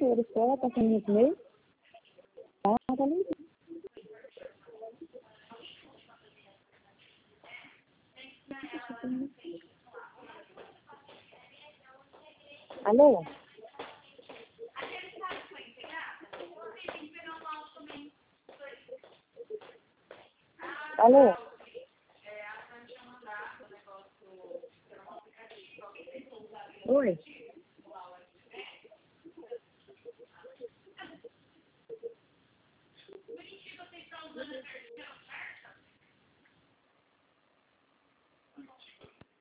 lixeira só, tá saindo muito meio? Tá limpinho. Alô? Alô? Oi?